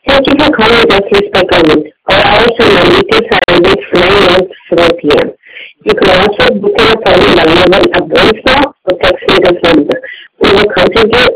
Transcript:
Thank you for calling Justice by Government. Our hours and amenities are this 9 a.m. to 4 p.m. You can also book an appointment by mobile, a voicemail, or text me this number. We will contact you